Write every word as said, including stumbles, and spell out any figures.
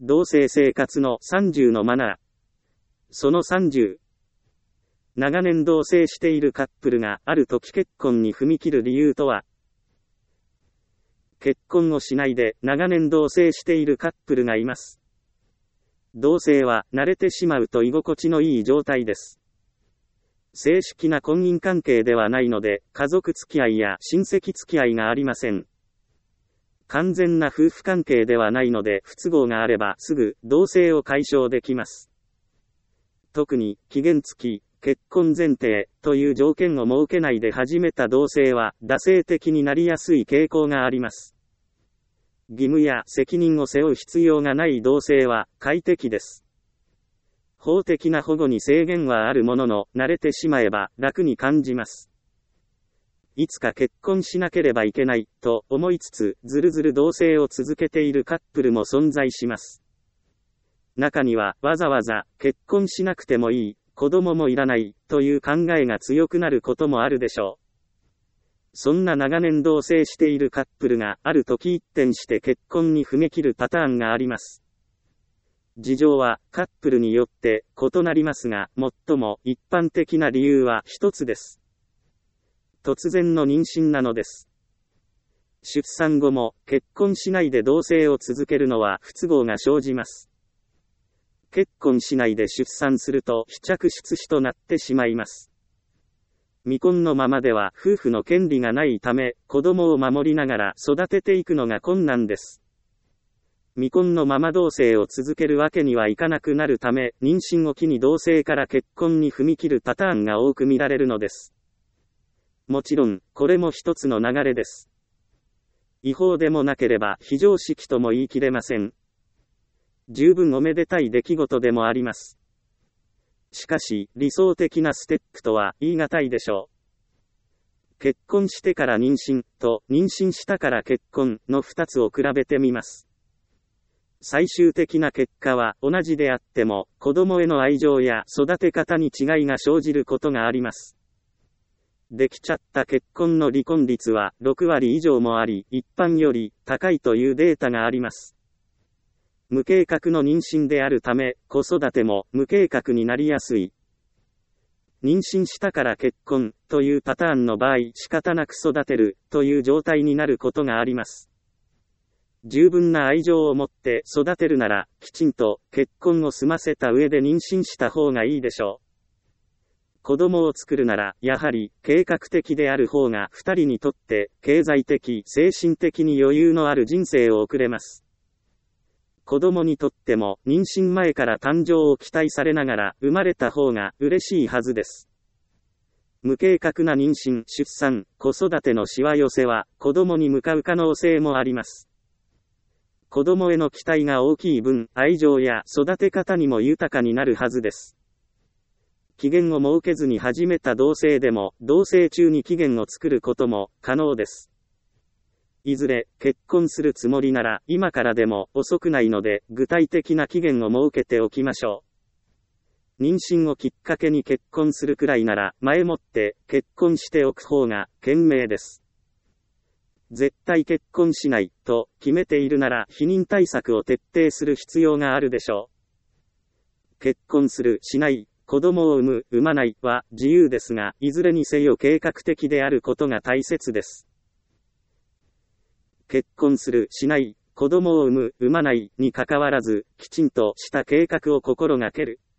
同棲生活のさんじゅうのマナー。そのさんじゅう。長年同棲しているカップルがある時結婚に踏み切る理由とは。結婚をしないで長年同棲しているカップルがいます。同棲は慣れてしまうと居心地のいい状態です。正式な婚姻関係ではないので、家族付き合いや親戚付き合いがありません。完全な夫婦関係ではないので、不都合があればすぐ同棲を解消できます。特に期限付き、結婚前提という条件を設けないで始めた同棲は惰性的になりやすい傾向があります。義務や責任を背負う必要がない同棲は快適です。法的な保護に制限はあるものの、慣れてしまえば楽に感じます。いつか結婚しなければいけないと思いつつ、ずるずる同棲を続けているカップルも存在します。中にはわざわざ結婚しなくてもいい、子供もいらないという考えが強くなることもあるでしょう。そんな長年同棲しているカップルがある時一転して結婚に踏み切るパターンがあります。事情はカップルによって異なりますが、最も一般的な理由は一つです。突然の妊娠なのです。出産後も結婚しないで同棲を続けるのは不都合が生じます。結婚しないで出産すると非着出子となってしまいます。未婚のままでは夫婦の権利がないため、子供を守りながら育てていくのが困難です。未婚のまま同棲を続けるわけにはいかなくなるため、妊娠を機に同棲から結婚に踏み切るパターンが多く見られるのです。もちろん、これも一つの流れです。違法でもなければ非常識とも言い切れません。十分おめでたい出来事でもあります。しかし、理想的なステップとは言い難いでしょう。結婚してから妊娠と妊娠したから結婚の二つを比べてみます。最終的な結果は同じであっても、子供への愛情や育て方に違いが生じることがあります。できちゃった結婚の離婚率はろくわり以上もあり、一般より高いというデータがあります。無計画の妊娠であるため、子育ても無計画になりやすい。妊娠したから結婚というパターンの場合、仕方なく育てるという状態になることがあります。十分な愛情を持って育てるなら、きちんと結婚を済ませた上で妊娠した方がいいでしょう。子供を作るなら、やはり計画的である方が二人にとって経済的、精神的に余裕のある人生を送れます。子供にとっても妊娠前から誕生を期待されながら生まれた方が嬉しいはずです。無計画な妊娠、出産、子育てのしわ寄せは子供に向かう可能性もあります。子供への期待が大きい分、愛情や育て方にも豊かになるはずです。期限を設けずに始めた同棲でも、同棲中に期限を作ることも可能です。いずれ結婚するつもりなら今からでも遅くないので具体的な期限を設けておきましょう。妊娠をきっかけに結婚するくらいなら前もって結婚しておく方が賢明です。絶対結婚しないと決めているなら避妊対策を徹底する必要があるでしょう。結婚する、しない、子供を産む、産まないは自由ですが、いずれにせよ計画的であることが大切です。結婚する、しない、子供を産む、産まないに関わらず、きちんとした計画を心がける。